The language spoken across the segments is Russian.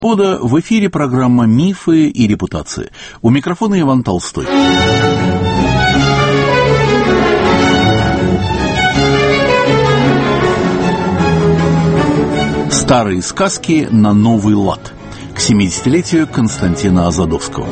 Пода, в эфире программа «Мифы и репутации». У микрофона Иван Толстой. Старые сказки на новый лад. К 70-летию Константина Азадовского.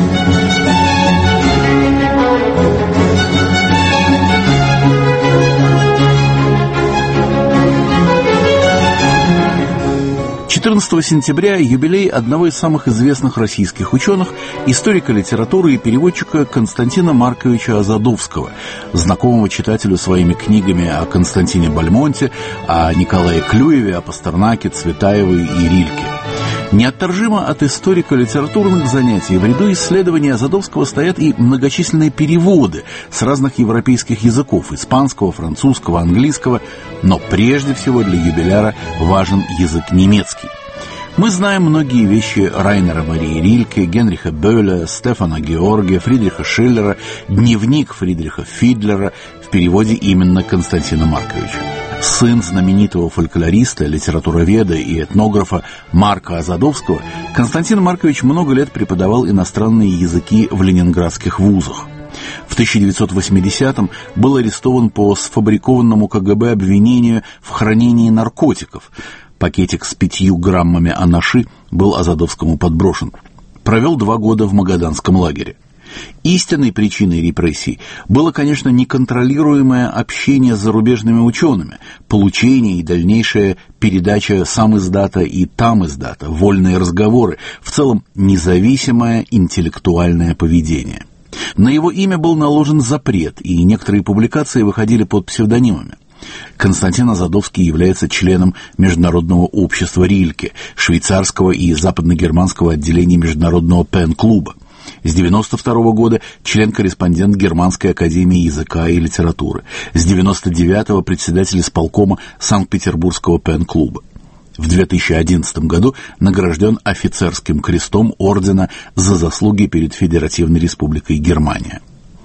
«14 сентября юбилей одного из самых известных российских ученых, историка литературы и переводчика Константина Марковича Азадовского, знакомого читателю своими книгами о Константине Бальмонте, о Николае Клюеве, о Пастернаке, Цветаевой и Рильке. Неотторжимо от историко-литературных занятий в ряду исследований Азадовского стоят и многочисленные переводы с разных европейских языков – испанского, французского, английского, но прежде всего для юбиляра важен язык немецкий. Мы знаем многие вещи Райнера Марии Рильке, Генриха Бöhler, Стефана Георгия, Фридриха Шиллера, дневник Фридриха Фидлера в переводе именно Константина Марковича. Сын знаменитого фольклориста, литературоведа и этнографа Марка Азадовского, Константин Маркович много лет преподавал иностранные языки в ленинградских вузах. В 1980-м был арестован по сфабрикованному КГБ обвинению в хранении наркотиков. Пакетик с 5 граммами анаши был Азадовскому подброшен. Провел 2 года в магаданском лагере. Истинной причиной репрессий было, конечно, неконтролируемое общение с зарубежными учеными, получение и дальнейшая передача самиздата и тамиздата, вольные разговоры, в целом независимое интеллектуальное поведение. На его имя был наложен запрет, и некоторые публикации выходили под псевдонимами. Константин Азадовский является членом Международного общества Рильке, швейцарского и западногерманского отделений Международного пен-клуба. С 1992 года член-корреспондент Германской академии языка и литературы. С 1999 председатель исполкома Санкт-Петербургского пен-клуба. В 2011 году награжден офицерским крестом ордена за заслуги перед Федеративной Республикой Германия.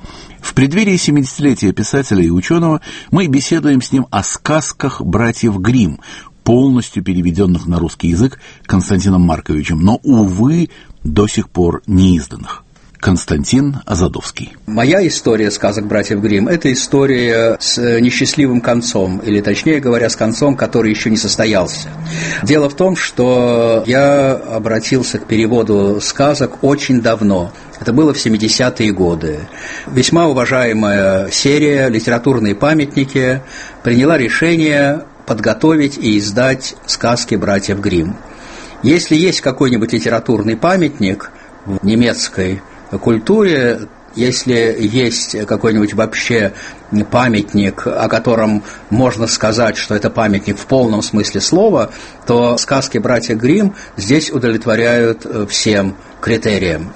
В преддверии 70-летия писателя и ученого мы беседуем с ним о сказках братьев Гримм, полностью переведенных на русский язык Константином Марковичем, но, увы, до сих пор не изданных. Константин Азадовский. Моя история сказок братьев Гримм – это история с несчастливым концом, или, точнее говоря, с концом, который еще не состоялся. Дело в том, что я обратился к переводу сказок очень давно. Это было в 70-е годы. Весьма уважаемая серия «Литературные памятники» приняла решение подготовить и издать сказки братьев Гримм. Если есть какой-нибудь литературный памятник в немецкой культуре, если есть какой-нибудь вообще памятник, о котором можно сказать, что это памятник в полном смысле слова, то сказки братьев Гримм здесь удовлетворяют всем критериям.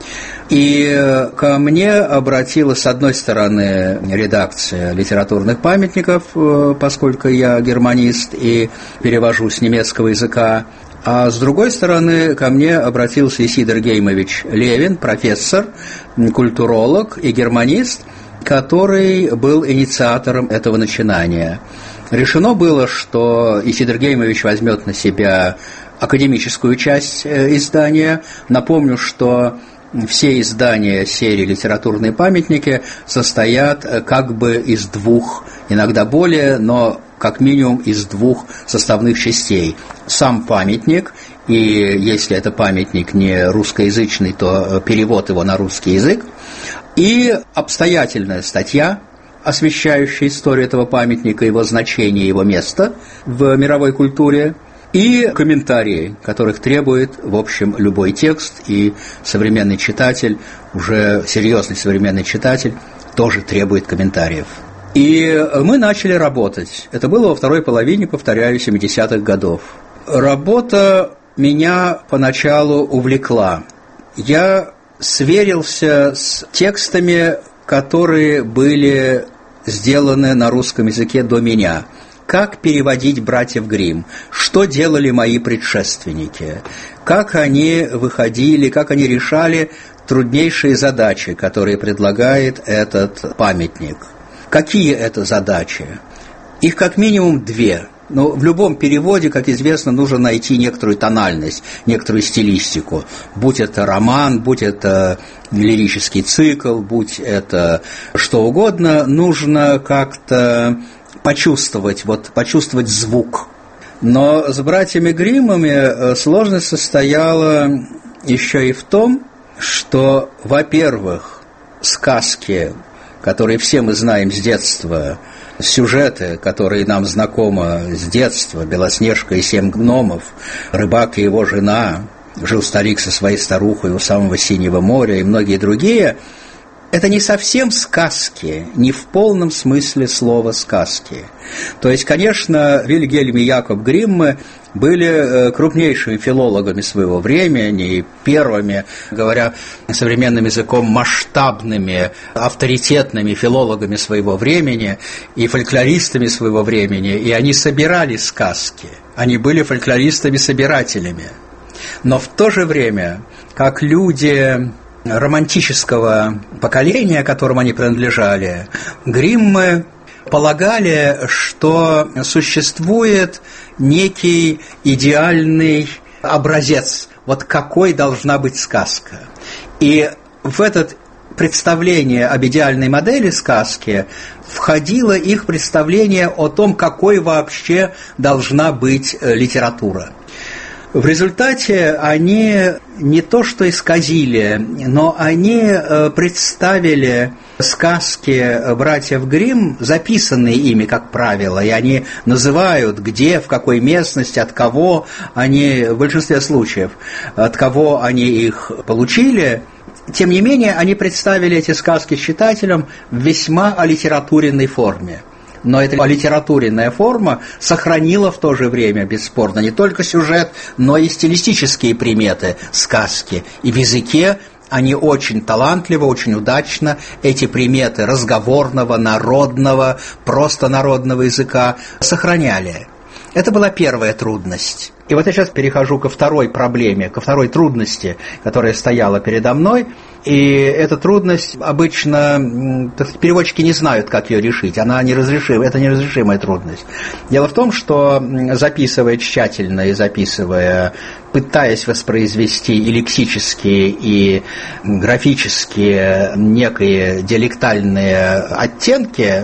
И ко мне обратилась, с одной стороны, редакция литературных памятников, поскольку я германист и перевожу с немецкого языка, а с другой стороны, ко мне обратился Исидор Геймович Левин, профессор, культуролог и германист, который был инициатором этого начинания. Решено было, что Исидор Геймович возьмет на себя академическую часть издания. Напомню, что все издания серии «Литературные памятники» состоят как бы из 2, иногда более, но как минимум из 2 составных частей. Сам памятник, и если это памятник не русскоязычный, то перевод его на русский язык, и обстоятельная статья, освещающая историю этого памятника, его значение, его место в мировой культуре, и комментарии, которых требует, в общем, любой текст, и современный читатель, уже серьезный современный читатель, тоже требует комментариев. И мы начали работать. Это было во второй половине, повторяю, 70-х годов. Работа меня поначалу увлекла. Я сверился с текстами, которые были сделаны на русском языке до меня. Как переводить братьев Гримм, что делали мои предшественники, как они выходили, как они решали труднейшие задачи, которые предлагает этот памятник. Какие это задачи? Их как минимум 2. Но в любом переводе, как известно, нужно найти некоторую тональность, некоторую стилистику. Будь это роман, будь это лирический цикл, будь это что угодно, нужно как-то почувствовать звук. Но с братьями Гриммами сложность состояла еще и в том, что, во-первых, сказки, которые все мы знаем с детства, сюжеты, которые нам знакомы с детства, «Белоснежка и 7 гномов», «Рыбак и его жена», «Жил старик со своей старухой у самого Синего моря» и многие другие, это не совсем сказки, не в полном смысле слова сказки. То есть, конечно, Вильгельм и Якоб Гриммы были крупнейшими филологами своего времени, первыми, говоря современным языком, масштабными, авторитетными филологами своего времени и фольклористами своего времени, и они собирали сказки, они были фольклористами-собирателями. Но в то же время, как люди романтического поколения, которому они принадлежали, Гриммы полагали, что существует некий идеальный образец, вот какой должна быть сказка. И в это представление об идеальной модели сказки входило их представление о том, какой вообще должна быть литература. В результате они не то что исказили, но они представили сказки братьев Гримм, записанные ими, как правило, и они называют, где, в какой местности, от кого они, в большинстве случаев, от кого они их получили. Тем не менее, они представили эти сказки читателям в весьма олитературенной форме. Но эта литературная форма сохранила в то же время, бесспорно, не только сюжет, но и стилистические приметы сказки. И в языке они очень талантливо, очень удачно эти приметы разговорного, народного, просто народного языка сохраняли. Это была первая трудность. И вот я сейчас перехожу ко второй проблеме, ко второй трудности, которая стояла передо мной. И эта трудность обычно, так сказать, переводчики не знают, как ее решить. Она неразрешима, это неразрешимая трудность. Дело в том, что записывая тщательно и записывая, пытаясь воспроизвести и лексические, и графические некие диалектальные оттенки,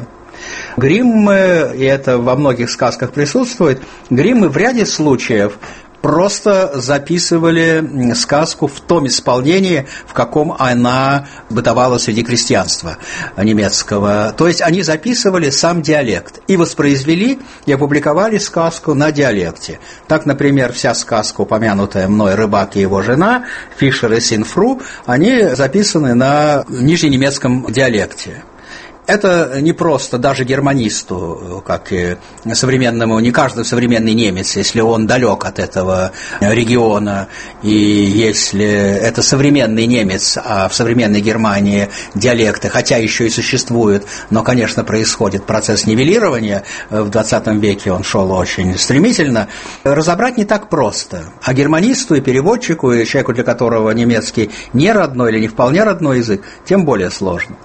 Гриммы, и это во многих сказках присутствует, Гриммы в ряде случаев просто записывали сказку в том исполнении, в каком она бытовала среди крестьянства немецкого. То есть они записывали сам диалект и воспроизвели и опубликовали сказку на диалекте. Так, например, вся сказка, упомянутая мной «Рыбак и его жена», «Фишер и Синфру», они записаны на нижненемецком диалекте. Это не просто даже германисту, как и современному, не каждый современный немец, если он далек от этого региона, и если это современный немец, а в современной Германии диалекты, хотя еще и существуют, но, конечно, происходит процесс нивелирования, в 20 веке он шел очень стремительно, разобрать не так просто. А германисту и переводчику, и человеку, для которого немецкий не родной или не вполне родной язык, тем более сложно.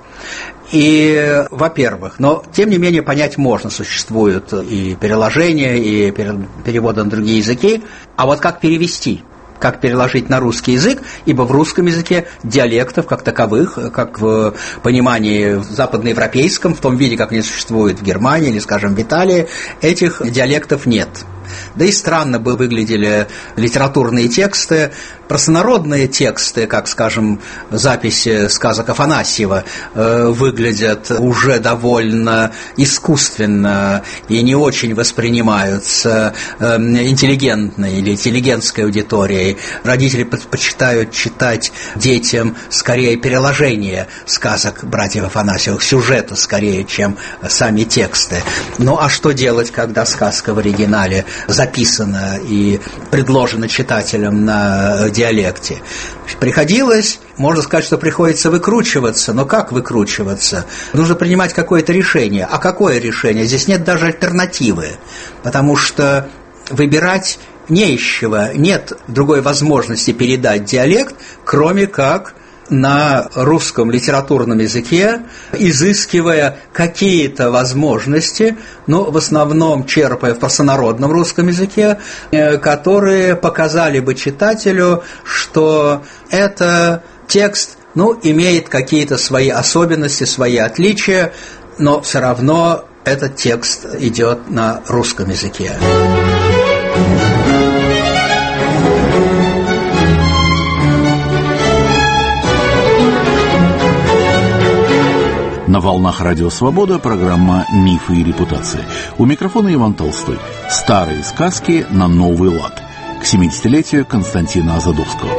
И, во-первых, но, тем не менее, понять можно, существуют и переложения, и переводы на другие языки, а вот как перевести, как переложить на русский язык, ибо в русском языке диалектов как таковых, как в понимании западноевропейском, в том виде, как они существуют в Германии или, скажем, в Италии, этих диалектов нет. Да и странно бы выглядели литературные тексты, простонародные тексты, как, скажем, записи сказок Афанасьева, выглядят уже довольно искусственно и не очень воспринимаются интеллигентной или интеллигентской аудиторией. Родители предпочитают читать детям скорее переложение сказок братьев Афанасьевых, сюжета скорее, чем сами тексты. Ну а что делать, когда сказка в оригинале записана и предложена читателям на диалекте? Приходилось, можно сказать, что приходится выкручиваться, но как выкручиваться? Нужно принимать какое-то решение. А какое решение? Здесь нет даже альтернативы, потому что выбирать не из чего, нет другой возможности передать диалект, кроме как на русском литературном языке, изыскивая какие-то возможности, в основном черпая в простонародном русском языке, которые показали бы читателю, что это текст, имеет какие-то свои особенности, свои отличия, но все равно этот текст идет на русском языке. На волнах Радио Свобода программа «Мифы и репутации». У микрофона Иван Толстой. Старые сказки на новый лад. К 70-летию Константина Азадовского.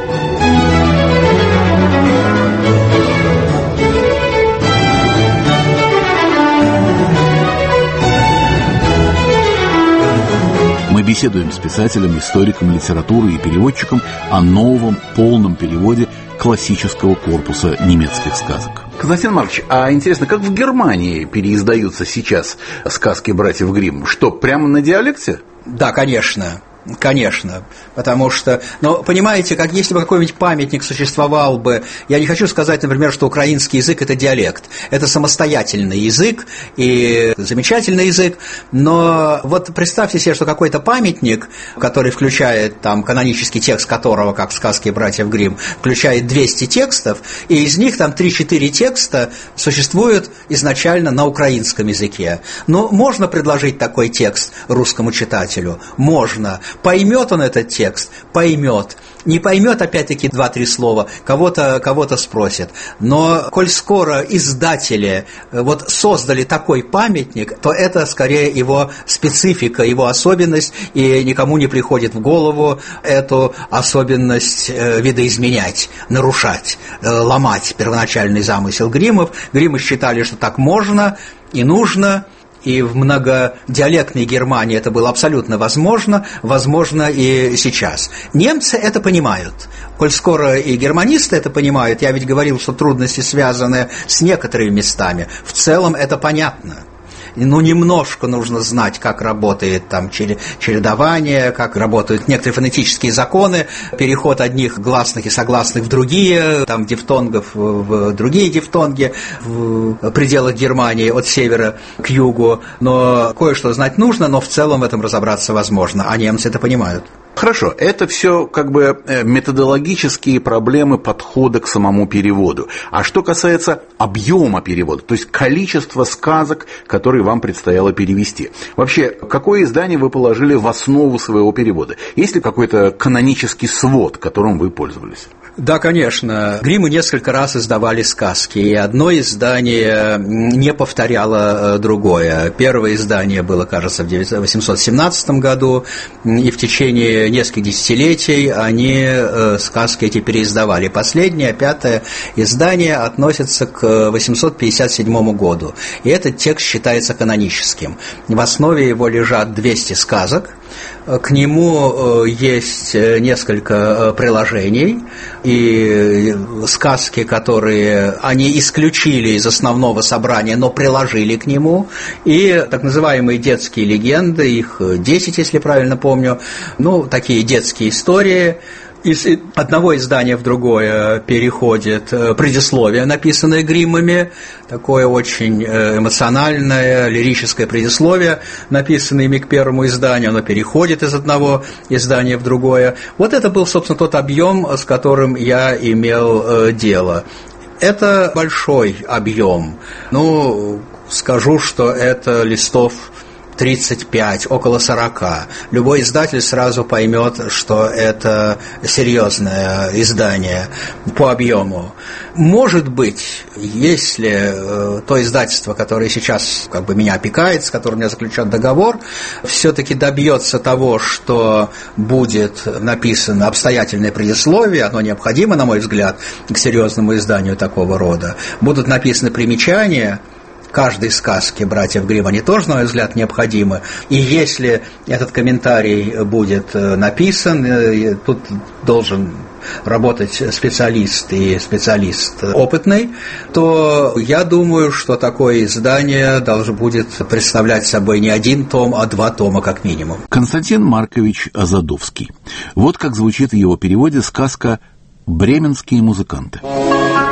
Мы беседуем с писателем, историком литературы и переводчиком о новом полном переводе классического корпуса немецких сказок. Константин Маркович, а интересно, как в Германии переиздаются сейчас сказки братьев Гримм? Что, прямо на диалекте? Да, конечно. Конечно, потому что, понимаете, как если бы какой-нибудь памятник существовал бы, я не хочу сказать, например, что украинский язык – это диалект, это самостоятельный язык и замечательный язык, но вот представьте себе, что какой-то памятник, который включает там канонический текст которого, как в сказке братьев Гримм, включает 200 текстов, и из них там 3-4 текста существуют изначально на украинском языке. Можно предложить такой текст русскому читателю? Можно. Поймет он этот текст? Поймет. Не поймет, опять-таки, 2-3 слова, кого-то спросит. Но, коль скоро издатели создали такой памятник, то это скорее его специфика, его особенность, и никому не приходит в голову эту особенность видоизменять, нарушать, ломать первоначальный замысел Гриммов. Гриммы считали, что так можно и нужно. И в многодиалектной Германии это было абсолютно возможно и сейчас. Немцы это понимают. Коль скоро и германисты это понимают, я ведь говорил, что трудности связаны с некоторыми местами. В целом это понятно. Немножко нужно знать, как работает там чередование, как работают некоторые фонетические законы, переход одних гласных и согласных в другие, там дифтонгов в другие дифтонги в пределах Германии от севера к югу, но кое-что знать нужно, но в целом в этом разобраться возможно, а немцы это понимают. Хорошо, это все методологические проблемы подхода к самому переводу. А что касается объема перевода, то есть количества сказок, которые вам предстояло перевести. Вообще, какое издание вы положили в основу своего перевода? Есть ли какой-то канонический свод, которым вы пользовались? Да, конечно. Гриммы несколько раз издавали сказки, и одно издание не повторяло другое. Первое издание было, кажется, в 1817 году, и в течение нескольких десятилетий они сказки эти переиздавали. Последнее, 5-е издание относится к 857 году, и этот текст считается каноническим. В основе его лежат 200 сказок, к нему есть несколько приложений, и сказки, которые они исключили из основного собрания, но приложили к нему, и так называемые детские легенды, их 10, если правильно помню, такие детские истории. Из одного издания в другое переходит предисловие, написанное Гриммами, такое очень эмоциональное, лирическое предисловие, написанное ими к первому изданию, оно переходит из одного издания в другое. Вот это был, собственно, тот объем, с которым я имел дело. Это большой объем. Скажу, что это листов 35, около 40. Любой издатель сразу поймет, что это серьезное издание по объему. Может быть, если то издательство, которое сейчас меня опекает, с которым у меня заключен договор, все-таки добьется того, что будет написано обстоятельное предисловие, оно необходимо, на мой взгляд, к серьезному изданию такого рода, будут написаны примечания каждой сказки братьев Гримм, они тоже, на мой взгляд, необходимы. И если этот комментарий будет написан, тут должен работать специалист и специалист опытный, то я думаю, что такое издание должно будет представлять собой не 1 том, а 2 тома как минимум. Константин Маркович Азадовский. Вот как звучит в его переводе сказка «Бременские музыканты».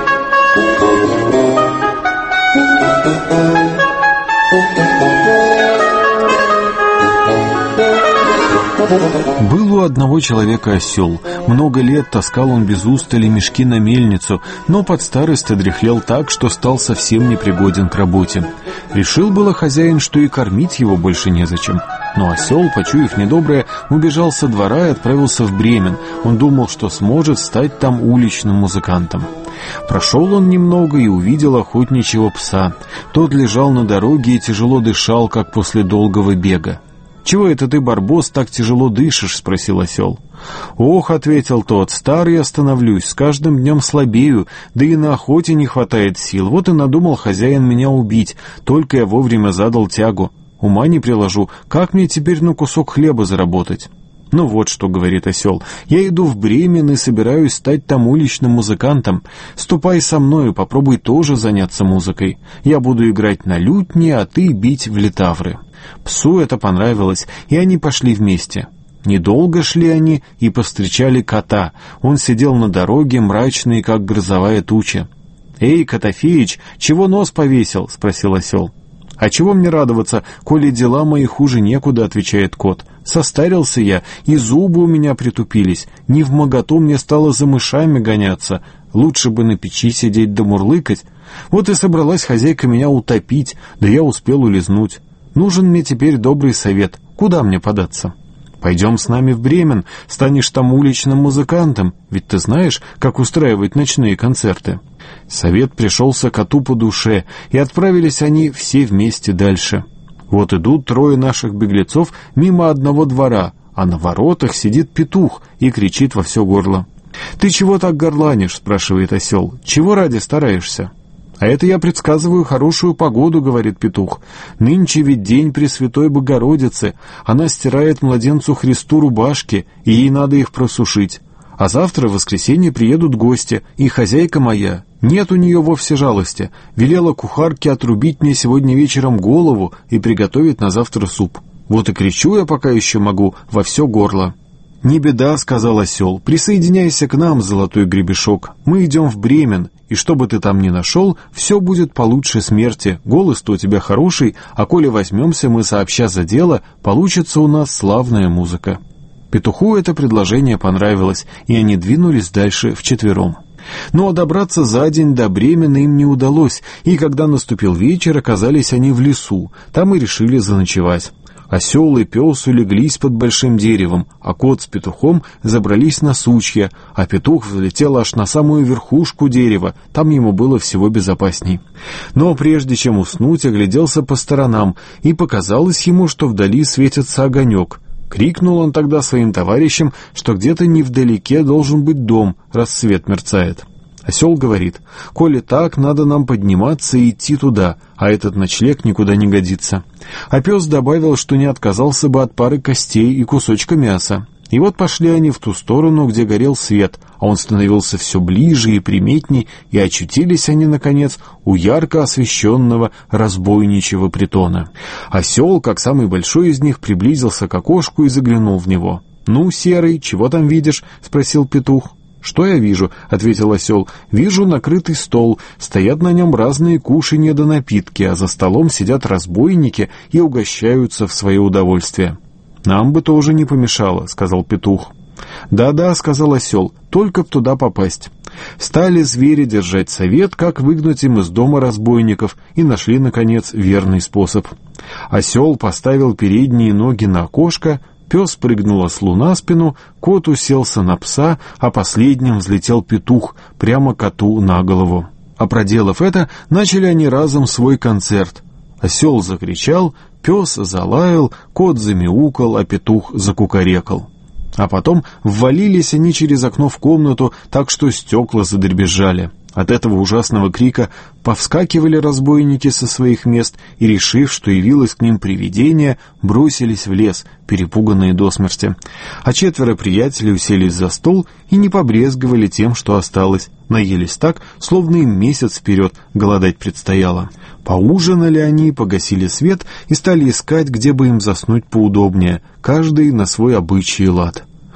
Был у одного человека осел. Много лет таскал он без устали мешки на мельницу, но под старость одряхлел так, что стал совсем непригоден к работе. Решил было хозяин, что и кормить его больше незачем. Но осел, почуяв недоброе, убежал со двора и отправился в Бремен. Он думал, что сможет стать там уличным музыкантом. Прошел он немного и увидел охотничьего пса. Тот лежал на дороге и тяжело дышал, как после долгого бега. «Чего это ты, барбос, так тяжело дышишь?» — спросил осел. «Ох», — ответил тот, — «старый я становлюсь, с каждым днем слабею, да и на охоте не хватает сил. Вот и надумал хозяин меня убить, только я вовремя задал тягу. Ума не приложу, как мне теперь на кусок хлеба заработать?» «Ну вот что, — говорит осел, — я иду в Бремен и собираюсь стать там уличным музыкантом. Ступай со мною, попробуй тоже заняться музыкой. Я буду играть на лютне, а ты бить в литавры». Псу это понравилось, и они пошли вместе. Недолго шли они и повстречали кота. Он сидел на дороге, мрачный, как грозовая туча. «Эй, Котофеич, чего нос повесил?» — спросил осел. «А чего мне радоваться, коли дела мои хуже некуда?» — отвечает кот. «Состарился я, и зубы у меня притупились. Невмоготу мне стало за мышами гоняться. Лучше бы на печи сидеть да мурлыкать. Вот и собралась хозяйка меня утопить, да я успел улизнуть. Нужен мне теперь добрый совет. Куда мне податься?» «Пойдем с нами в Бремен, станешь там уличным музыкантом, ведь ты знаешь, как устраивать ночные концерты». Совет пришелся коту по душе, и отправились они все вместе дальше. Вот идут трое наших беглецов мимо одного двора, а на воротах сидит петух и кричит во все горло. «Ты чего так горланишь?» — спрашивает осел. «Чего ради стараешься?» «А это я предсказываю хорошую погоду», — говорит петух. «Нынче ведь день Пресвятой Богородицы. Она стирает младенцу Христу рубашки, и ей надо их просушить. А завтра, в воскресенье, приедут гости, и хозяйка моя, нет у нее вовсе жалости, велела кухарке отрубить мне сегодня вечером голову и приготовить на завтра суп. Вот и кричу я, пока еще могу, во все горло». «Не беда», — сказал осел, — «присоединяйся к нам, золотой гребешок. Мы идем в Бремен, и что бы ты там ни нашел, все будет получше смерти. Голос-то у тебя хороший, а коли возьмемся мы сообща за дело, получится у нас славная музыка». Петуху это предложение понравилось, и они двинулись дальше вчетвером. Но добраться за день до Бремена им не удалось, и когда наступил вечер, оказались они в лесу, там и решили заночевать. Осел и пес улеглись под большим деревом, а кот с петухом забрались на сучья, а петух взлетел аж на самую верхушку дерева, там ему было всего безопасней. Но прежде чем уснуть, огляделся по сторонам, и показалось ему, что вдали светится огонек. Крикнул он тогда своим товарищам, что где-то невдалеке должен быть дом, раз свет мерцает. Осел говорит: «Коли так, надо нам подниматься и идти туда, а этот ночлег никуда не годится». А пес добавил, что не отказался бы от пары костей и кусочка мяса. И вот пошли они в ту сторону, где горел свет, а он становился все ближе и приметней, и очутились они, наконец, у ярко освещенного разбойничьего притона. Осел, как самый большой из них, приблизился к окошку и заглянул в него. «Ну, Серый, чего там видишь?» — спросил петух. «Что я вижу?» — ответил осел. «Вижу накрытый стол, стоят на нем разные кушанья да напитки, а за столом сидят разбойники и угощаются в свое удовольствие». «Нам бы тоже не помешало», — сказал петух. «Да-да», — сказал осел, — «только б туда попасть». Стали звери держать совет, как выгнать им из дома разбойников, и нашли, наконец, верный способ. Осел поставил передние ноги на окошко, пес прыгнул ослу на спину, кот уселся на пса, а последним взлетел петух прямо коту на голову. А проделав это, начали они разом свой концерт. Осел закричал, пес залаял, кот замяукал, а петух закукарекал. А потом ввалились они через окно в комнату, так что стекла задребезжали. От этого ужасного крика повскакивали разбойники со своих мест и, решив, что явилось к ним привидение, бросились в лес, перепуганные до смерти. А 4 приятелей уселись за стол и не побрезговали тем, что осталось. Наелись так, словно им месяц вперед голодать предстояло. Поужинали они, погасили свет и стали искать, где бы им заснуть поудобнее, каждый на свой обычай и лад.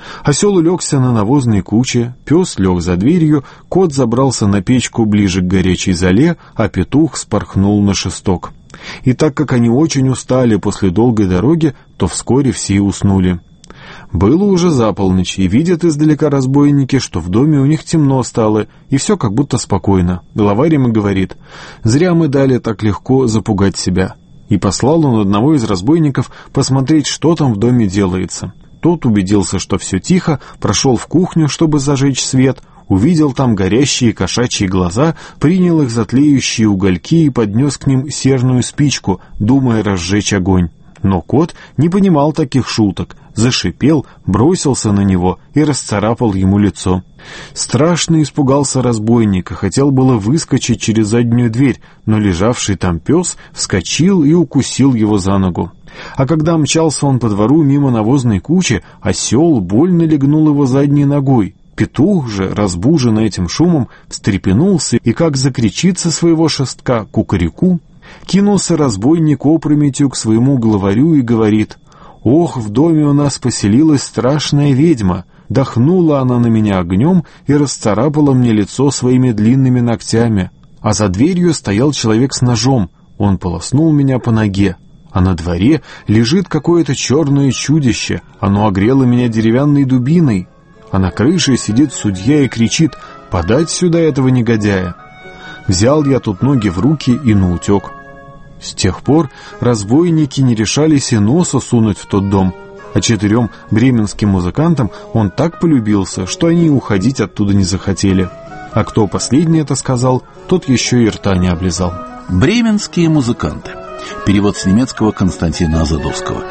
Осел улегся на навозной куче, пес лег за дверью, кот забрался на печку ближе к горячей золе, а петух спорхнул на шесток. И так как они очень устали после долгой дороги, то вскоре все уснули. Было уже за полночь, и видят издалека разбойники, что в доме у них темно стало, и все как будто спокойно. Главарь им и говорит: «Зря мы дали так легко запугать себя». И послал он одного из разбойников посмотреть, что там в доме делается. Тот убедился, что все тихо, прошел в кухню, чтобы зажечь свет, увидел там горящие кошачьи глаза, принял их за тлеющие угольки и поднес к ним серную спичку, думая разжечь огонь. Но кот не понимал таких шуток, зашипел, бросился на него и расцарапал ему лицо. Страшно испугался разбойник и хотел было выскочить через заднюю дверь, но лежавший там пес вскочил и укусил его за ногу. А когда мчался он по двору мимо навозной кучи, осел больно легнул его задней ногой. Петух же, разбуженный этим шумом, встрепенулся и, как закричит со своего шестка кукареку, кинулся разбойник опрометью к своему главарю и говорит: «Ох, в доме у нас поселилась страшная ведьма. Дохнула она на меня огнем и расцарапала мне лицо своими длинными ногтями. А за дверью стоял человек с ножом. Он полоснул меня по ноге. А на дворе лежит какое-то черное чудище. Оно огрело меня деревянной дубиной. А на крыше сидит судья и кричит: подать сюда этого негодяя». Взял я тут ноги в руки и наутек. С тех пор разбойники не решались и носа сунуть в тот дом, а 4 бременским музыкантам он так полюбился, что они уходить оттуда не захотели. А кто последний это сказал, тот еще и рта не облизал. Бременские музыканты. Перевод с немецкого Константина Азадовского.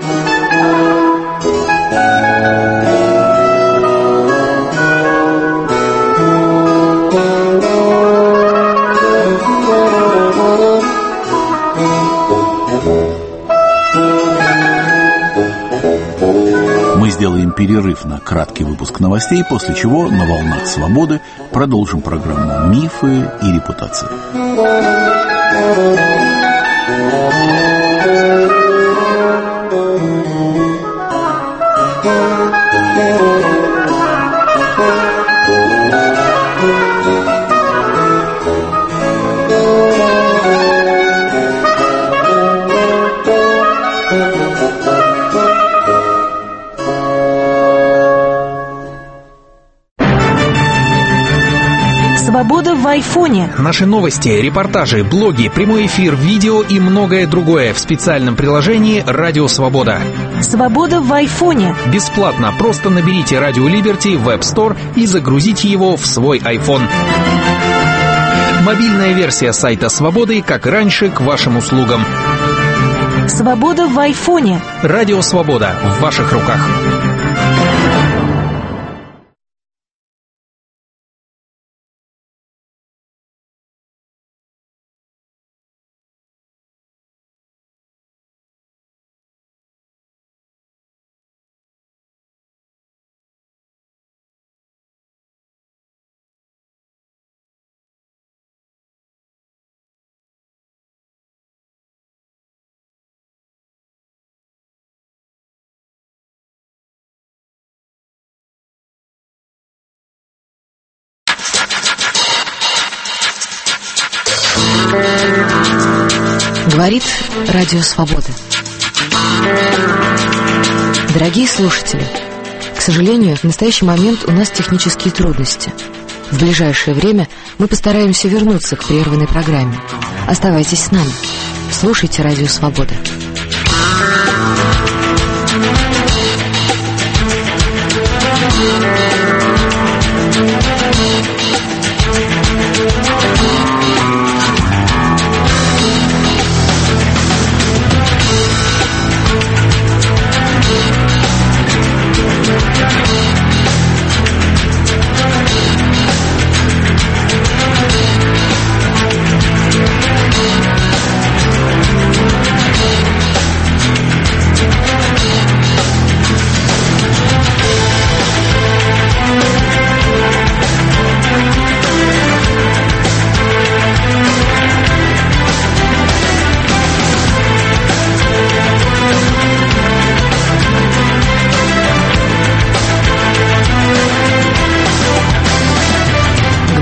Мы сделаем перерыв на краткий выпуск новостей, после чего на волнах свободы продолжим программу «Мифы и репутации». Свобода в айфоне. Наши новости, репортажи, блоги, прямой эфир, видео и многое другое в специальном приложении «Радио Свобода». Свобода в айфоне. Бесплатно. Просто наберите «Радио Либерти» в App Store и загрузите его в свой iPhone. Мобильная версия сайта «Свободы», как раньше, к вашим услугам. Свобода в айфоне. «Радио Свобода» в ваших руках. Говорит Радио Свобода. Дорогие слушатели, к сожалению, в настоящий момент у нас технические трудности. В ближайшее время мы постараемся вернуться к прерванной программе. Оставайтесь с нами. Слушайте Радио Свобода.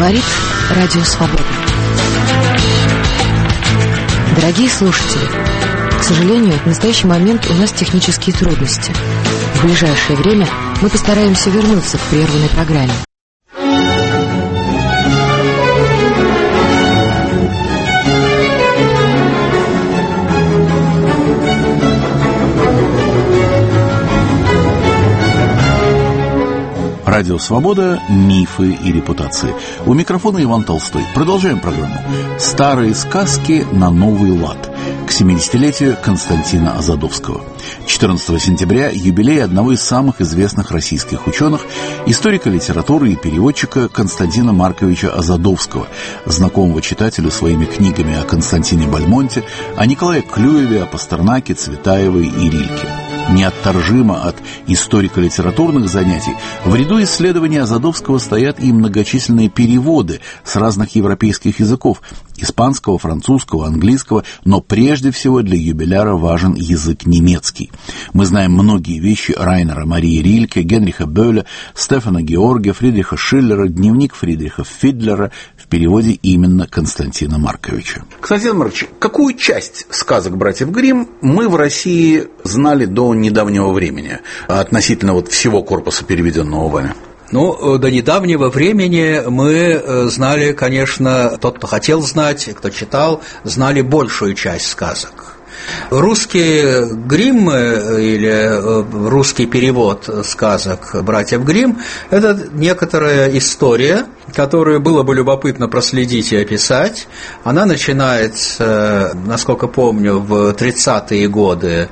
Говорит Радио Свобода. Дорогие слушатели, к сожалению, в настоящий момент у нас технические трудности. В ближайшее время мы постараемся вернуться к прерванной программе. Радио «Свобода. Мифы и репутации». У микрофона Иван Толстой. Продолжаем программу. Старые сказки на новый лад. К 70-летию Константина Азадовского. 14 сентября юбилей одного из самых известных российских ученых, историка литературы и переводчика Константина Марковича Азадовского, знакомого читателю своими книгами о Константине Бальмонте, о Николае Клюеве, о Пастернаке, Цветаевой и Рильке. Неотторжимо от историко-литературных занятий в ряду исследований Азадовского стоят и многочисленные переводы с разных европейских языков – испанского, французского, английского, но прежде всего для юбиляра важен язык немецкий. Мы знаем многие вещи Райнера Марии Рильке, Генриха Бёля, Стефана Георгия, Фридриха Шиллера, дневник Фридриха Фидлера в переводе именно Константина Марковича. Константин Маркович, какую часть сказок братьев Гримм мы в России знали до недавнего времени относительно всего корпуса, переведенного вами? До недавнего времени мы знали, конечно, тот, кто хотел знать, кто читал, знали большую часть сказок. Русские Гриммы или русский перевод сказок братьев Гримм – это некоторая история, которую было бы любопытно проследить и описать. Она начинается, насколько помню, в 30-е годы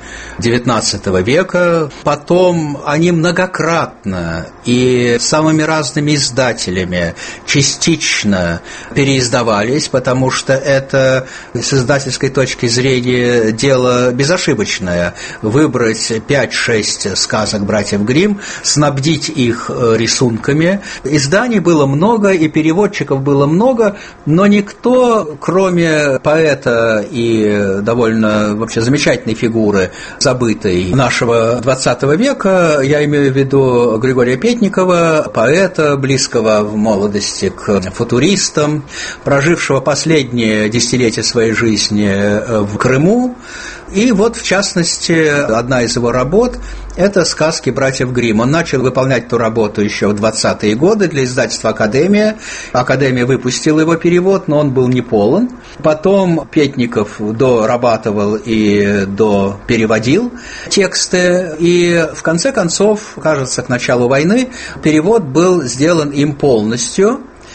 XIX века. Потом они многократно и самыми разными издателями частично переиздавались, потому что это с издательской точки зрения дело безошибочное – выбрать 5-6 сказок братьев Гримм, снабдить их рисунками. Изданий было много, и переводчиков было много, но никто, кроме поэта и довольно вообще замечательной фигуры, забытой нашего XX века, я имею в виду Григория Петникова, поэта, близкого в молодости к футуристам, прожившего последние десятилетия своей жизни в Крыму. И в частности, одна из его работ – это «Сказки братьев Гримм». Он начал выполнять эту работу еще в 20-е годы для издательства «Академия». «Академия» выпустила его перевод, но он был не полон. Потом Петников дорабатывал и допереводил тексты. И в конце концов, кажется, к началу войны, перевод был сделан им полностью.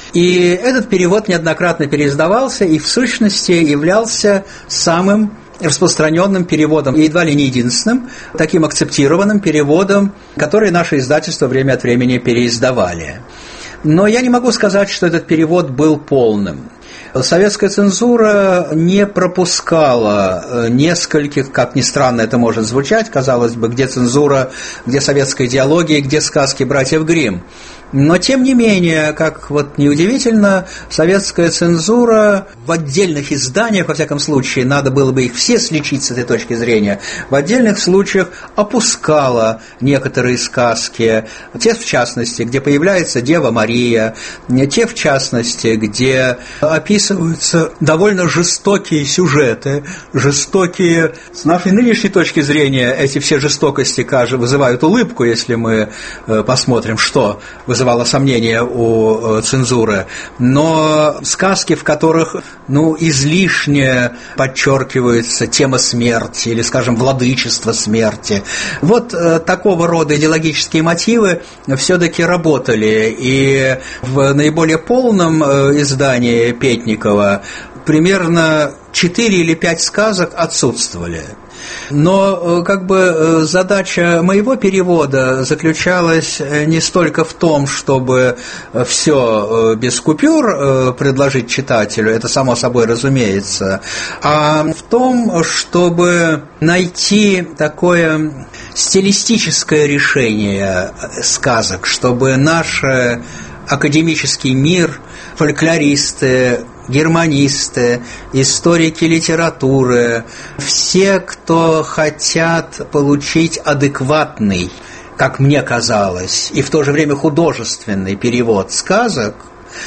И этот перевод неоднократно переиздавался и в сущности являлся самым распространенным переводом, и едва ли не единственным таким акцептированным переводом, который наше издательство время от времени переиздавали. Но я не могу сказать, что этот перевод был полным. Советская цензура не пропускала нескольких, как ни странно это может звучать, казалось бы, где цензура, где советская идеология, где сказки братьев Гримм. Но, тем не менее, как неудивительно, советская цензура в отдельных изданиях, во всяком случае, надо было бы их все сличить с этой точки зрения, в отдельных случаях опускала некоторые сказки, те, в частности, где появляется Дева Мария, те, в частности, где описываются довольно жестокие сюжеты, жестокие, с нашей нынешней точки зрения, эти все жестокости вызывают улыбку, если мы посмотрим, что вызывало сомнения у цензуры, но сказки, в которых, излишне подчеркивается тема смерти или, скажем, владычество смерти. Такого рода идеологические мотивы все-таки работали, и в наиболее полном издании Петникова примерно 4 или 5 сказок отсутствовали. Но задача моего перевода заключалась не столько в том, чтобы все без купюр предложить читателю, это само собой разумеется, а в том, чтобы найти такое стилистическое решение сказок, чтобы наш академический мир, фольклористы, германисты, историки литературы, все, кто хотят получить адекватный, как мне казалось, и в то же время художественный перевод сказок,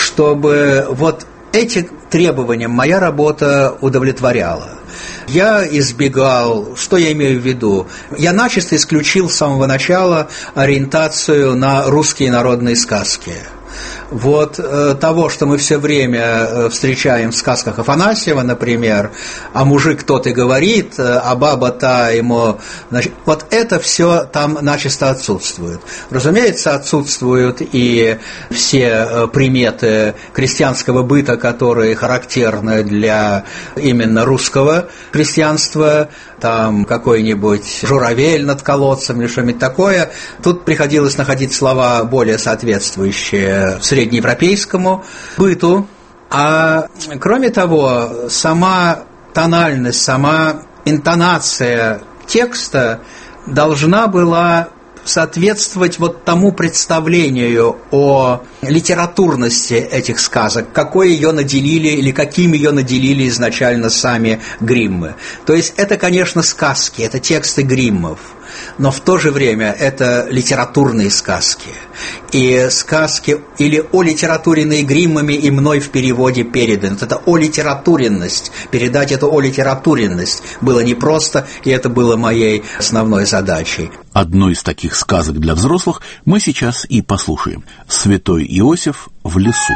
чтобы вот эти требования моя работа удовлетворяла. Я избегал, что я имею в виду? Я начисто исключил с самого начала ориентацию на русские народные сказки. Вот того, что мы все время встречаем в сказках Афанасьева, например, а мужик тот и говорит, а баба та ему... Значит, вот это все там начисто отсутствует. Разумеется, отсутствуют и все приметы крестьянского быта, которые характерны для именно русского крестьянства, там какой-нибудь журавель над колодцем или что-нибудь такое. Тут приходилось находить слова более соответствующие среднеевропейскому быту. А кроме того, сама тональность, сама интонация текста должна была соответствовать вот тому представлению о литературности этих сказок, какой ее наделили или каким ее наделили изначально сами Гриммы. То есть это, конечно, сказки, это тексты Гриммов, но в то же время это литературные сказки. И сказки или олитературенные Гриммами и мной в переводе переданы. Вот это олитературенность, передать эту олитературенность было непросто, и это было моей основной задачей. Одну из таких сказок для взрослых мы сейчас и послушаем. «Святой Иосиф в лесу».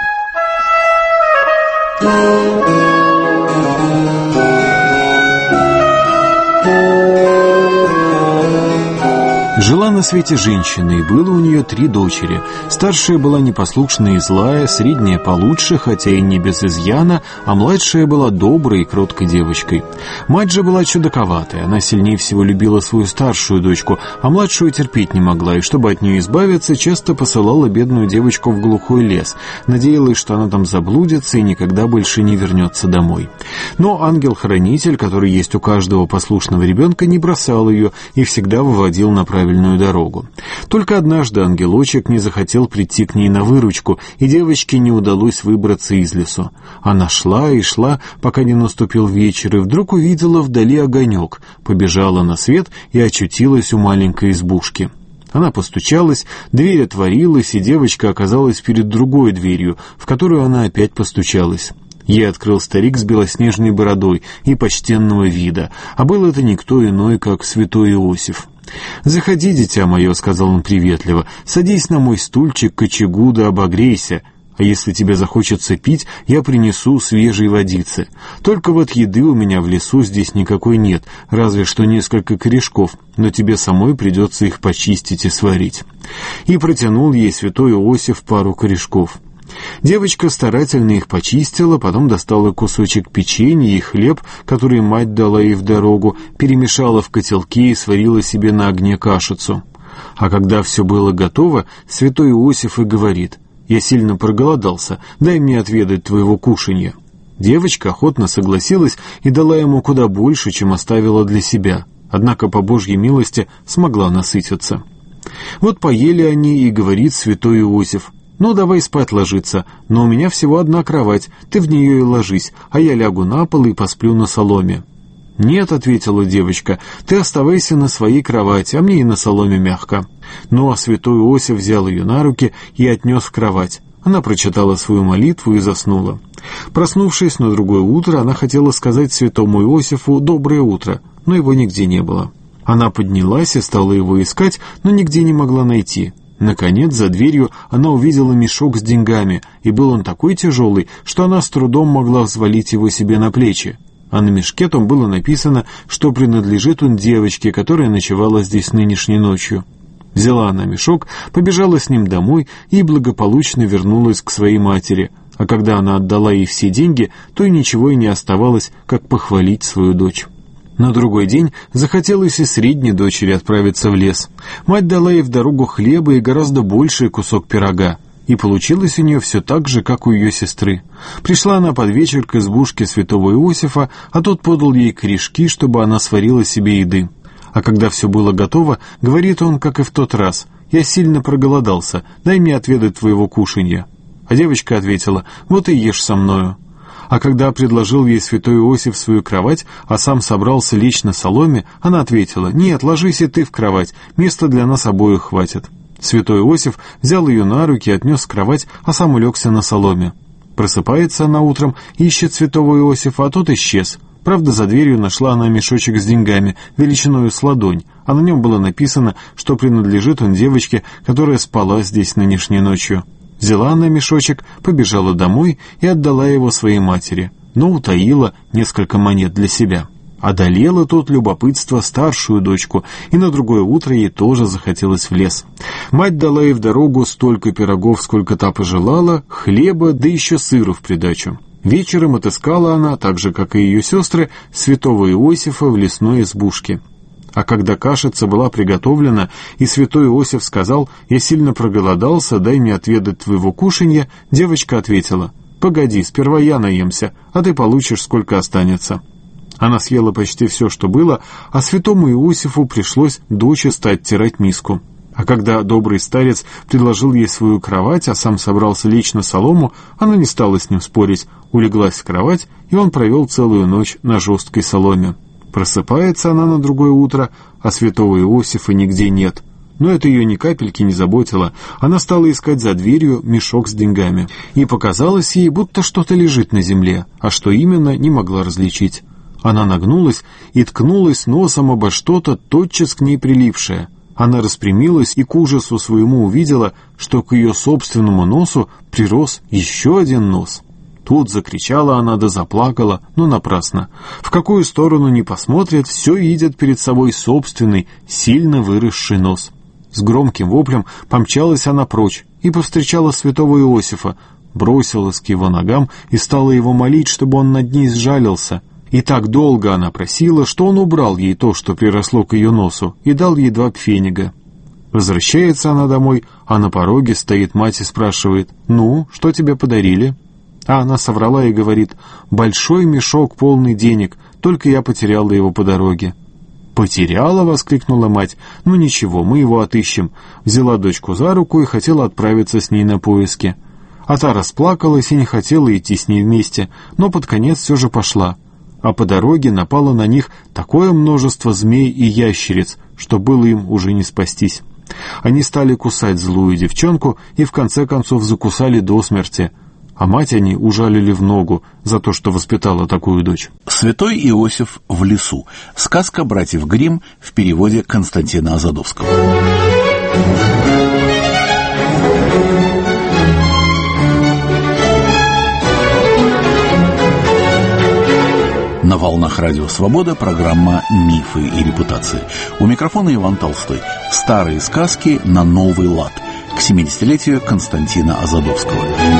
Жила на свете женщина, и было у нее 3 дочери. Старшая была непослушная и злая, средняя получше, хотя и не без изъяна, а младшая была доброй и кроткой девочкой. Мать же была чудаковатая, она сильнее всего любила свою старшую дочку, а младшую терпеть не могла, и чтобы от нее избавиться, часто посылала бедную девочку в глухой лес, надеялась, что она там заблудится и никогда больше не вернется домой. Но ангел-хранитель, который есть у каждого послушного ребенка, не бросал ее и всегда выводил на правильную дорогу. Только однажды ангелочек не захотел прийти к ней на выручку, и девочке не удалось выбраться из лесу. Она шла и шла, пока не наступил вечер, и вдруг увидела вдали огонек, побежала на свет и очутилась у маленькой избушки. Она постучалась, дверь отворилась, и девочка оказалась перед другой дверью, в которую она опять постучалась. Ей открыл старик с белоснежной бородой и почтенного вида, а был это никто иной, как святой Иосиф. «Заходи, дитя мое», — сказал он приветливо, — «садись на мой стульчик к очагу да обогрейся, а если тебе захочется пить, я принесу свежей водицы. Только вот еды у меня в лесу здесь никакой нет, разве что несколько корешков, но тебе самой придется их почистить и сварить». И протянул ей святой Иосиф пару корешков. Девочка старательно их почистила, потом достала кусочек печенья и хлеб, который мать дала ей в дорогу, перемешала в котелке и сварила себе на огне кашицу. А когда все было готово, святой Иосиф и говорит: «Я сильно проголодался, дай мне отведать твоего кушанья». Девочка охотно согласилась и дала ему куда больше, чем оставила для себя, однако по Божьей милости смогла насытиться. Вот поели они, и говорит святой Иосиф: «Ну, давай спать ложиться, но у меня всего одна кровать, ты в нее и ложись, а я лягу на пол и посплю на соломе». «Нет», — ответила девочка, — «ты оставайся на своей кровати, а мне и на соломе мягко». Ну, а святой Иосиф взял ее на руки и отнес в кровать. Она прочитала свою молитву и заснула. Проснувшись на другое утро, она хотела сказать святому Иосифу «доброе утро», но его нигде не было. Она поднялась и стала его искать, но нигде не могла найти. Наконец, за дверью она увидела мешок с деньгами, и был он такой тяжелый, что она с трудом могла взвалить его себе на плечи. А на мешке там было написано, что принадлежит он девочке, которая ночевала здесь нынешней ночью. Взяла она мешок, побежала с ним домой и благополучно вернулась к своей матери, а когда она отдала ей все деньги, то и ничего и не оставалось, как похвалить свою дочь. На другой день захотелось и средней дочери отправиться в лес. Мать дала ей в дорогу хлеба и гораздо больший кусок пирога. И получилось у нее все так же, как у ее сестры. Пришла она под вечер к избушке святого Иосифа, а тот подал ей корешки, чтобы она сварила себе еды. А когда все было готово, говорит он, как и в тот раз: «Я сильно проголодался, дай мне отведать твоего кушанья». А девочка ответила: «Вот и ешь со мною». А когда предложил ей святой Иосиф свою кровать, а сам собрался лечь на соломе, она ответила: «Нет, ложись и ты в кровать, места для нас обоих хватит». Святой Иосиф взял ее на руки и отнес в кровать, а сам улегся на соломе. Просыпается она утром, ищет святого Иосифа, а тот исчез. Правда, за дверью нашла она мешочек с деньгами, величиною с ладонь, а на нем было написано, что принадлежит он девочке, которая спала здесь нынешней ночью. Взяла она мешочек, побежала домой и отдала его своей матери, но утаила несколько монет для себя. Одолело тут любопытство старшую дочку, и на другое утро ей тоже захотелось в лес. Мать дала ей в дорогу столько пирогов, сколько та пожелала, хлеба, да еще сыру в придачу. Вечером отыскала она, так же, как и ее сестры, святого Иосифа в лесной избушке. А когда кашица была приготовлена, и святой Иосиф сказал: «Я сильно проголодался, дай мне отведать твоего кушанья», девочка ответила: «Погоди, сперва я наемся, а ты получишь, сколько останется». Она съела почти все, что было, а святому Иосифу пришлось дочисто оттирать миску. А когда добрый старец предложил ей свою кровать, а сам собрался лечь на солому, она не стала с ним спорить, улеглась в кровать, и он провел целую ночь на жесткой соломе. Просыпается она на другое утро, а святого Иосифа нигде нет. Но это ее ни капельки не заботило. Она стала искать за дверью мешок с деньгами. И показалось ей, будто что-то лежит на земле, а что именно, не могла различить. Она нагнулась и ткнулась носом обо что-то, тотчас к ней прилипшее. Она распрямилась и к ужасу своему увидела, что к ее собственному носу прирос еще один нос. Тут закричала она да заплакала, но напрасно. В какую сторону ни посмотрят, все видят перед собой собственный, сильно выросший нос. С громким воплем помчалась она прочь и повстречала святого Иосифа, бросилась к его ногам и стала его молить, чтобы он над ней сжалился. И так долго она просила, что он убрал ей то, что приросло к ее носу, и дал ей 2 пфенига. Возвращается она домой, а на пороге стоит мать и спрашивает: «Ну, что тебе подарили?» А она соврала и говорит: «Большой мешок, полный денег, только я потеряла его по дороге». «Потеряла?» — воскликнула мать. «Ну ничего, мы его отыщем». Взяла дочку за руку и хотела отправиться с ней на поиски. А та расплакалась и не хотела идти с ней вместе, но под конец все же пошла. А по дороге напало на них такое множество змей и ящериц, что было им уже не спастись. Они стали кусать злую девчонку и в конце концов закусали до смерти, а мать они ужалили в ногу за то, что воспитала такую дочь. Святой Иосиф в лесу. Сказка братьев Гримм в переводе Константина Азадовского. На волнах Радио Свобода программа «Мифы и репутации». У микрофона Иван Толстой. Старые сказки на новый лад. К 70-летию Константина Азадовского.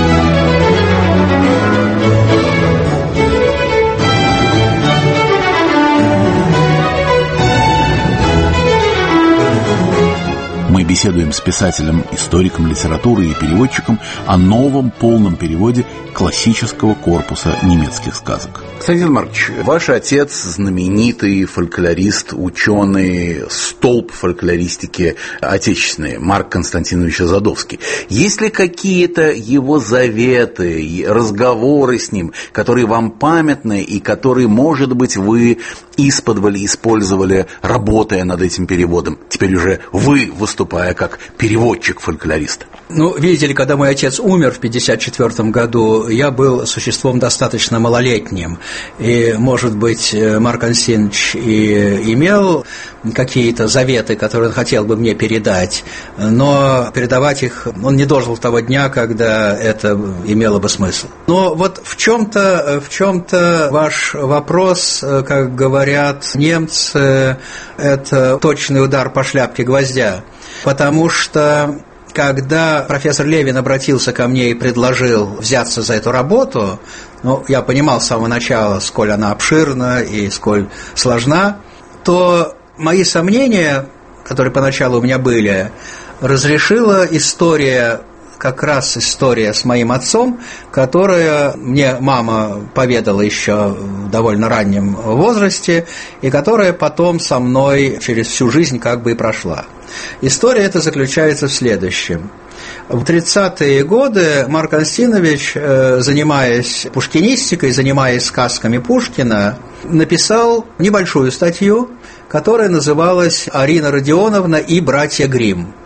Мы беседуем с писателем, историком литературы и переводчиком о новом полном переводе классического корпуса немецких сказок. Константин Маркович, ваш отец знаменитый фольклорист, ученый, столб фольклористики отечественной, Марк Константинович Азадовский. Есть ли какие-то его заветы, разговоры с ним, которые вам памятны и которые, может быть, вы исподволь использовали, работая над этим переводом? Теперь уже вы, выступая как переводчик-фольклорист. Ну, видите ли, когда мой отец умер в 1954 году, я был существом достаточно малолетним. И, может быть, Марк Константинович и имел какие-то заветы, которые он хотел бы мне передать, но передавать их он не должен в того дня, когда это имело бы смысл. Но вот в чем-то ваш вопрос, как говорят немцы, это точный удар по шляпке гвоздя, потому что когда профессор Левин обратился ко мне и предложил взяться за эту работу, я понимал с самого начала, сколь она обширна и сколь сложна, то мои сомнения, которые поначалу у меня были, разрешила история, как раз история с моим отцом, которая мне мама поведала еще в довольно раннем возрасте, и которая потом со мной через всю жизнь как бы и прошла. История эта заключается в следующем. В 30-е годы Марк Константинович, занимаясь пушкинистикой, занимаясь сказками Пушкина, написал небольшую статью, которая называлась «Арина Родионовна и братья Гримм».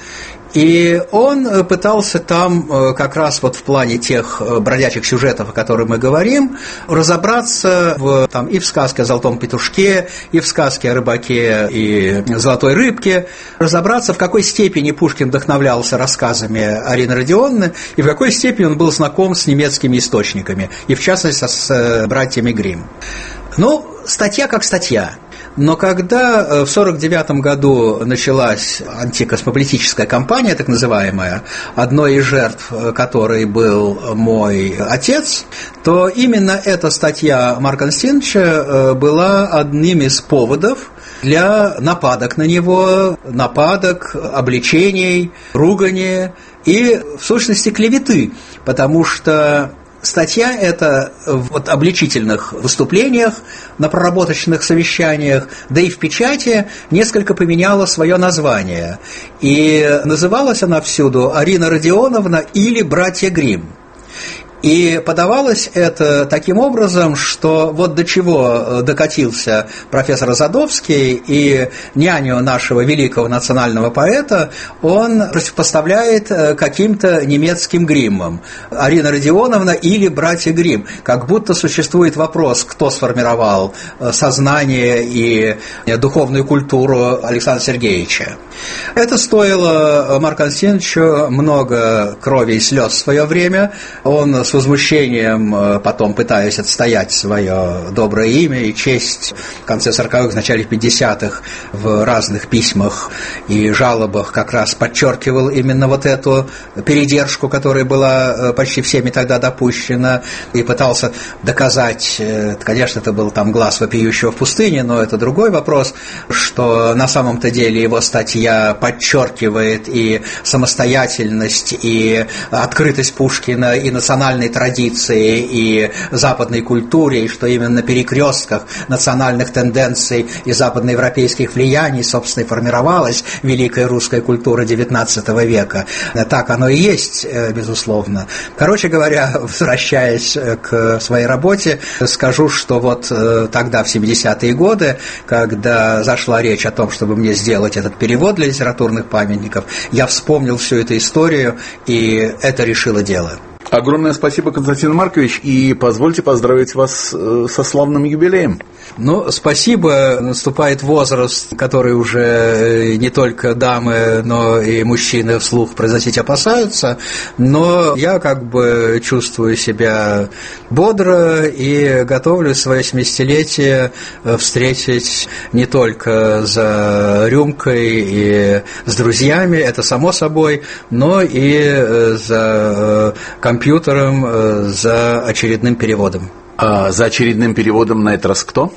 И он пытался там как раз вот в плане тех бродячих сюжетов, о которых мы говорим, разобраться и в сказке о Золотом петушке, и в сказке о рыбаке и золотой рыбке, разобраться, в какой степени Пушкин вдохновлялся рассказами Арины Родионовны и в какой степени он был знаком с немецкими источниками, и в частности с братьями Гримм. Ну, статья как статья. Но когда в 1949 году началась антикосмополитическая кампания, так называемая, одной из жертв которой был мой отец, то именно эта статья Марка Константиновича была одним из поводов для нападок на него, нападок, обличений, ругани и, в сущности, клеветы, потому что статья эта в обличительных выступлениях, на проработочных совещаниях, да и в печати несколько поменяла свое название. И называлась она всюду «Арина Родионовна» или «Братья Гримм». И подавалось это таким образом, что вот до чего докатился профессор Азадовский, и няню нашего великого национального поэта он противопоставляет каким-то немецким Гриммам. Арина Родионовна или братья Гримм. Как будто существует вопрос, кто сформировал сознание и духовную культуру Александра Сергеевича. Это стоило Марку Константиновичу много крови и слез в свое время. Он с возмущением, потом пытаясь отстоять свое доброе имя и честь, в конце 40-х, в начале 50-х в разных письмах и жалобах как раз подчеркивал именно вот эту передержку, которая была почти всеми тогда допущена, и пытался доказать, конечно, это был там глаз вопиющего в пустыне, но это другой вопрос, что на самом-то деле его статья подчеркивает и самостоятельность, и открытость Пушкина, и национальной традиции, и западной культуре, и что именно на перекрестках национальных тенденций и западноевропейских влияний, собственно, и формировалась великая русская культура XIX века. Так оно и есть, безусловно. Короче говоря, возвращаясь к своей работе, скажу, что вот тогда, в 70-е годы, когда зашла речь о том, чтобы мне сделать этот перевод для литературных памятников, я вспомнил всю эту историю, и это решило дело. Огромное спасибо, Константин Маркович, и позвольте поздравить вас со славным юбилеем. Ну, спасибо. Наступает возраст, который уже не только дамы, но и мужчины вслух произносить опасаются, но я как бы чувствую себя бодро и готовлю свое 70-летие встретить не только за рюмкой и с друзьями, это само собой, но и за компьютером, за очередным переводом. А за очередным переводом на этот раз кто?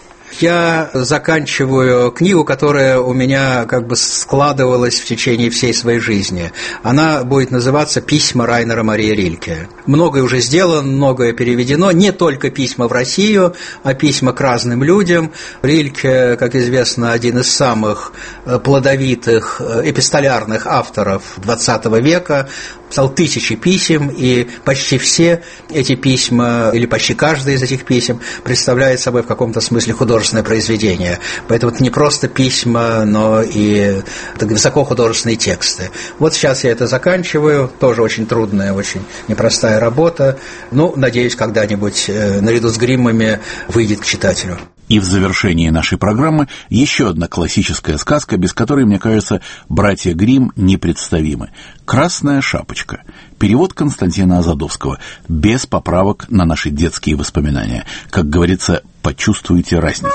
Я заканчиваю книгу, которая у меня как бы складывалась в течение всей своей жизни. Она будет называться «Письма Райнера Марии Рильке». Многое уже сделано, многое переведено, не только письма в Россию, а письма к разным людям. Рильке, как известно, один из самых плодовитых эпистолярных авторов XX века, писал тысячи писем, и почти все эти письма, или почти каждое из этих писем, представляет собой в каком-то смысле художественное произведение. Поэтому это не просто письма, но и высокохудожественные тексты. Вот сейчас я это заканчиваю, тоже очень трудная, очень непростая работа. Ну, надеюсь, когда-нибудь наряду с Гриммами выйдет к читателю. И в завершении нашей программы еще одна классическая сказка, без которой, мне кажется, братья Гримм непредставимы. «Красная шапочка». Перевод Константина Азадовского, без поправок на наши детские воспоминания. Как говорится, почувствуйте разницу.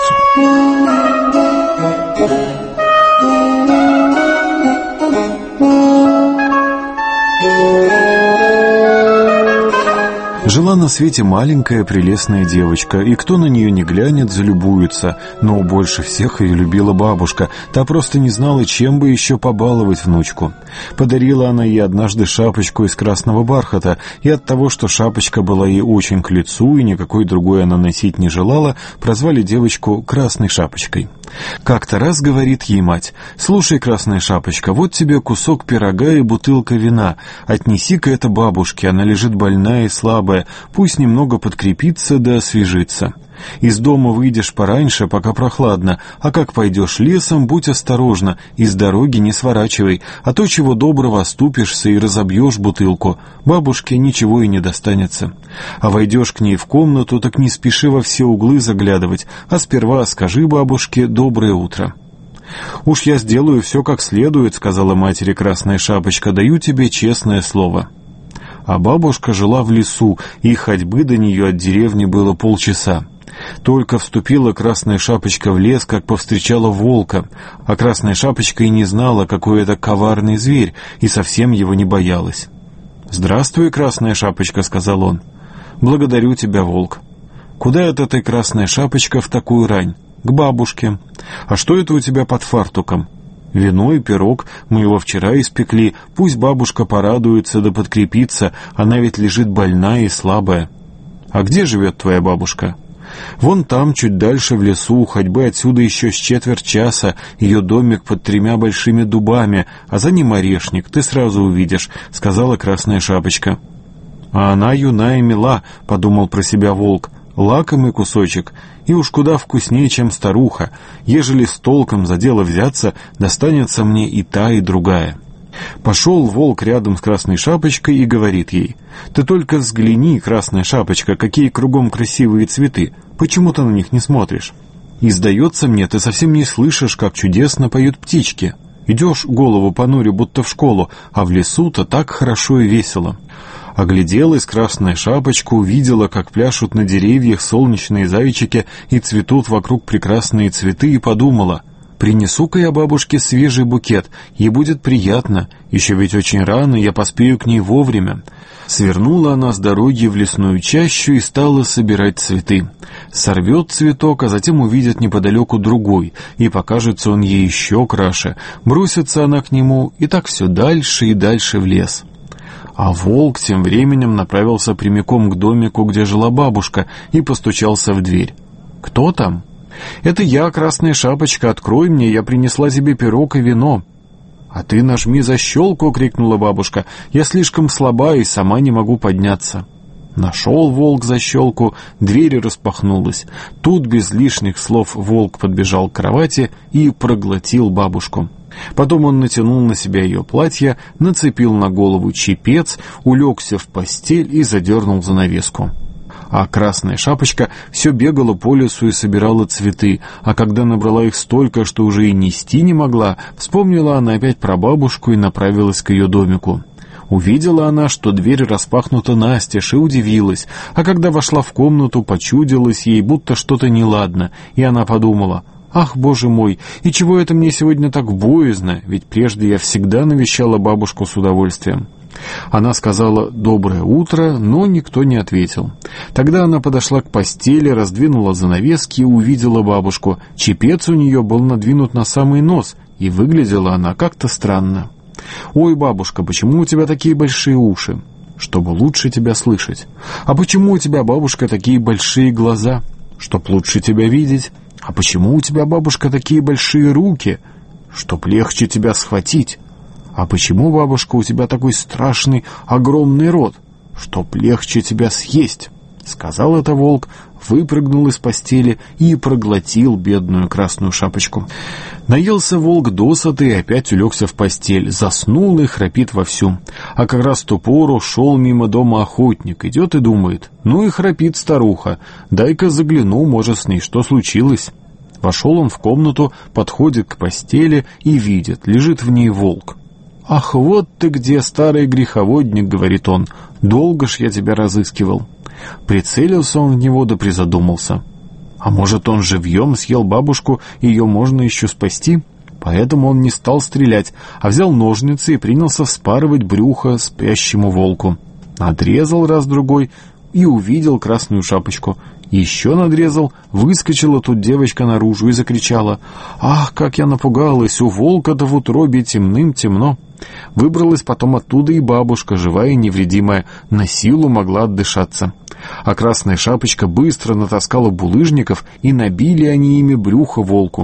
Жила на свете маленькая прелестная девочка, и кто на нее не глянет, залюбуется. Но больше всех ее любила бабушка, та просто не знала, чем бы еще побаловать внучку. Подарила она ей однажды шапочку из красного бархата, и от того, что шапочка была ей очень к лицу, и никакой другой она носить не желала, прозвали девочку «Красной шапочкой». Как-то раз говорит ей мать: «Слушай, Красная шапочка, вот тебе кусок пирога и бутылка вина. Отнеси-ка это бабушке, она лежит больная и слабая, пусть немного подкрепится да освежится». Из дома выйдешь пораньше, пока прохладно, а как пойдешь лесом, будь осторожна, и с дороги не сворачивай, а то чего доброго оступишься и разобьешь бутылку, бабушке ничего и не достанется. А войдешь к ней в комнату, так не спеши во все углы заглядывать, а сперва скажи бабушке «доброе утро». «Уж я сделаю все как следует», — сказала матери Красная Шапочка, — «даю тебе честное слово». А бабушка жила в лесу, и ходьбы до нее от деревни было полчаса. Только вступила Красная Шапочка в лес, как повстречала волка, а Красная Шапочка и не знала, какой это коварный зверь, и совсем его не боялась. «Здравствуй, Красная Шапочка», — сказал он. «Благодарю тебя, волк». «Куда это ты, Красная Шапочка, в такую рань?» «К бабушке». «А что это у тебя под фартуком?» «Вино и пирог, мы его вчера испекли, пусть бабушка порадуется да подкрепится, она ведь лежит больная и слабая». «А где живет твоя бабушка?» «Вон там, чуть дальше в лесу, ходьбы отсюда еще с четверть часа, ее домик под 3 большими дубами, а за ним орешник, ты сразу увидишь», — сказала Красная Шапочка. «А она юна и мила», — подумал про себя волк, — «лакомый кусочек, и уж куда вкуснее, чем старуха. Ежели с толком за дело взяться, достанется мне и та, и другая». Пошел волк рядом с Красной Шапочкой и говорит ей: «Ты только взгляни, Красная Шапочка, какие кругом красивые цветы, почему ты на них не смотришь? И сдается мне, ты совсем не слышишь, как чудесно поют птички. Идешь голову понурю, будто в школу, а в лесу-то так хорошо и весело». Огляделась Красная Шапочка, увидела, как пляшут на деревьях солнечные зайчики и цветут вокруг прекрасные цветы, и подумала: «Принесу-ка я бабушке свежий букет, ей будет приятно, еще ведь очень рано, я поспею к ней вовремя». Свернула она с дороги в лесную чащу и стала собирать цветы. Сорвет цветок, а затем увидит неподалеку другой, и покажется он ей еще краше. Бросится она к нему, и так все дальше и дальше в лес. А волк тем временем направился прямиком к домику, где жила бабушка, и постучался в дверь. «Кто там?» «Это я, Красная Шапочка, открой мне, я принесла тебе пирог и вино». «А ты нажми защелку», — крикнула бабушка, — «я слишком слаба и сама не могу подняться». Нашел волк защелку, дверь распахнулась. Тут без лишних слов волк подбежал к кровати и проглотил бабушку. Потом он натянул на себя ее платье, нацепил на голову чепец, улегся в постель и задернул занавеску. А Красная Шапочка все бегала по лесу и собирала цветы, а когда набрала их столько, что уже и нести не могла, вспомнила она опять про бабушку и направилась к ее домику. Увидела она, что дверь распахнута настежь, и удивилась, а когда вошла в комнату, почудилось ей, будто что-то неладно, и она подумала: «Ах, боже мой, и чего это мне сегодня так боязно, ведь прежде я всегда навещала бабушку с удовольствием». Она сказала «доброе утро», но никто не ответил. Тогда она подошла к постели, раздвинула занавески и увидела бабушку. Чепец у нее был надвинут на самый нос, и выглядела она как-то странно. «Ой, бабушка, почему у тебя такие большие уши?» «Чтобы лучше тебя слышать». «А почему у тебя, бабушка, такие большие глаза?» «Чтоб лучше тебя видеть». «А почему у тебя, бабушка, такие большие руки?» «Чтоб легче тебя схватить». «А почему, бабушка, у тебя такой страшный, огромный рот?» «Чтоб легче тебя съесть». Сказал это волк, выпрыгнул из постели и проглотил бедную Красную Шапочку. Наелся волк досыта и опять улегся в постель, заснул и храпит вовсю. А как раз в ту пору шел мимо дома охотник, идет и думает: ну и храпит старуха, дай-ка загляну, может, с ней что случилось. Вошел он в комнату, подходит к постели и видит, лежит в ней волк. «Ах, вот ты где, старый греховодник», — говорит он, — «долго ж я тебя разыскивал». Прицелился он в него да призадумался. А может, он живьем съел бабушку, и ее можно еще спасти? Поэтому он не стал стрелять, а взял ножницы и принялся вспарывать брюхо спящему волку. Надрезал раз-другой и увидел Красную Шапочку. Еще надрезал, выскочила тут девочка наружу и закричала: «Ах, как я напугалась! У волка-то в утробе темным-темно!» Выбралась потом оттуда и бабушка, живая и невредимая, на силу могла отдышаться. А Красная Шапочка быстро натаскала булыжников, и набили они ими брюхо волку.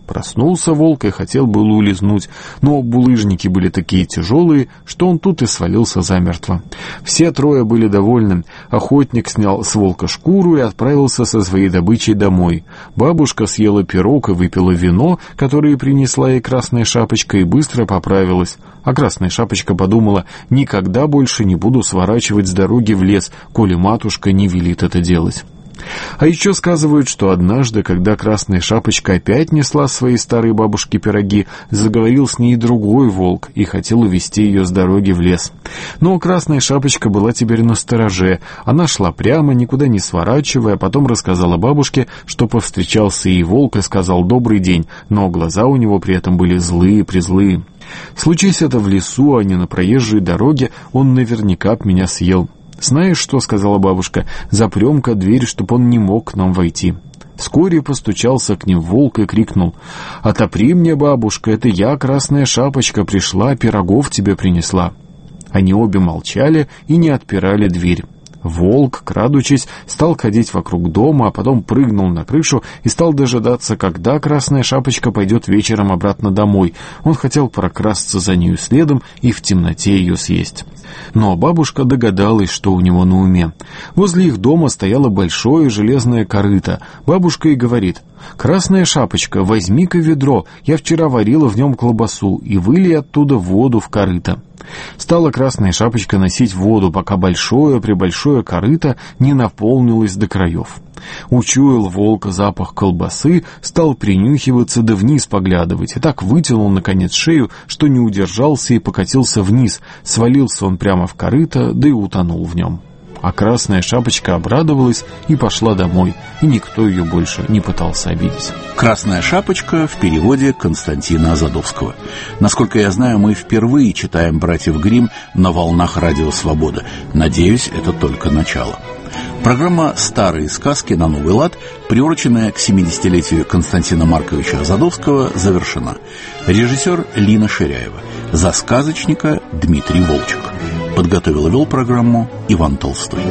Проснулся волк и хотел было улизнуть, но булыжники были такие тяжелые, что он тут и свалился замертво. Все трое были довольны. Охотник снял с волка шкуру и отправился со своей добычей домой. Бабушка съела пирог и выпила вино, которое принесла ей Красная Шапочка, и быстро поправилась. А Красная Шапочка подумала: никогда больше не буду сворачивать с дороги в лес, коли матушка не велит это делать. А еще сказывают, что однажды, когда Красная Шапочка опять несла своей старой бабушке пироги, заговорил с ней другой волк и хотел увести ее с дороги в лес. Но Красная Шапочка была теперь настороже. Она шла прямо, никуда не сворачивая, а потом рассказала бабушке, что повстречался ей волк и сказал «добрый день», но глаза у него при этом были злые-призлые. Случись это в лесу, а не на проезжей дороге, он наверняка б меня съел. «Знаешь что?» — сказала бабушка. «Запрем-ка дверь, чтоб он не мог к нам войти». Вскоре постучался к ним волк и крикнул: «Отопри мне, бабушка, это я, Красная Шапочка, пришла, пирогов тебе принесла». Они обе молчали и не отпирали дверь. Волк, крадучись, стал ходить вокруг дома, а потом прыгнул на крышу и стал дожидаться, когда Красная Шапочка пойдет вечером обратно домой. Он хотел прокрасться за нею следом и в темноте ее съесть. Но бабушка догадалась, что у него на уме. Возле их дома стояло большое железное корыто. Бабушка и говорит: «Красная Шапочка, возьми-ка ведро, я вчера варила в нем колбасу, и вылей оттуда воду в корыто». Стала Красная Шапочка носить воду, пока большое-пребольшое корыто не наполнилось до краев. Учуял волк запах колбасы, стал принюхиваться да вниз поглядывать, и так вытянул, наконец, шею, что не удержался и покатился вниз. Свалился он прямо в корыто, да и утонул в нем. А Красная Шапочка обрадовалась и пошла домой, и никто ее больше не пытался обидеть. «Красная Шапочка» в переводе Константина Азадовского. Насколько я знаю, мы впервые читаем «Братьев Гримм» на волнах Радио Свобода. Надеюсь, это только начало. Программа «Старые сказки на новый лад», приуроченная к 70-летию Константина Марковича Азадовского, завершена. Режиссер Лина Ширяева. За сказочника Дмитрий Волчек. Подготовил и вел программу Иван Толстой.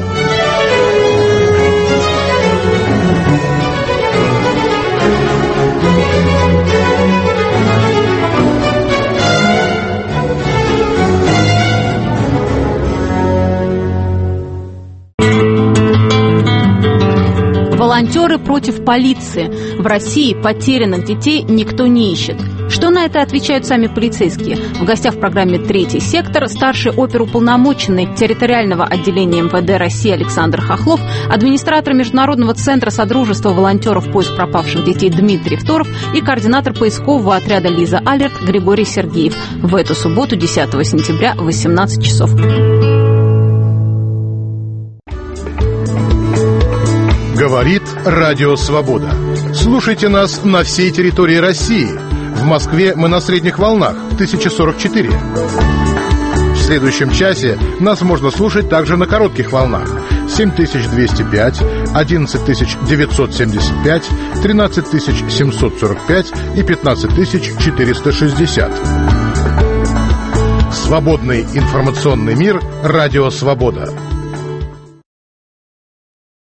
Волонтеры против полиции. В России потерянных детей никто не ищет. Что на это отвечают сами полицейские? В гостях в программе «Третий сектор» старший оперуполномоченный территориального отделения МВД России Александр Хохлов, администратор Международного центра Содружества волонтеров «Поиск пропавших детей» Дмитрий Второв и координатор поискового отряда «Лиза Алерт» Григорий Сергеев. В эту субботу, 10 сентября, в 18 часов. Говорит Радио Свобода. Слушайте нас на всей территории России. В Москве мы на средних волнах 1044. В следующем часе нас можно слушать также на коротких волнах 7205, 11975, 13745 и 15460. Свободный информационный мир. Радио Свобода.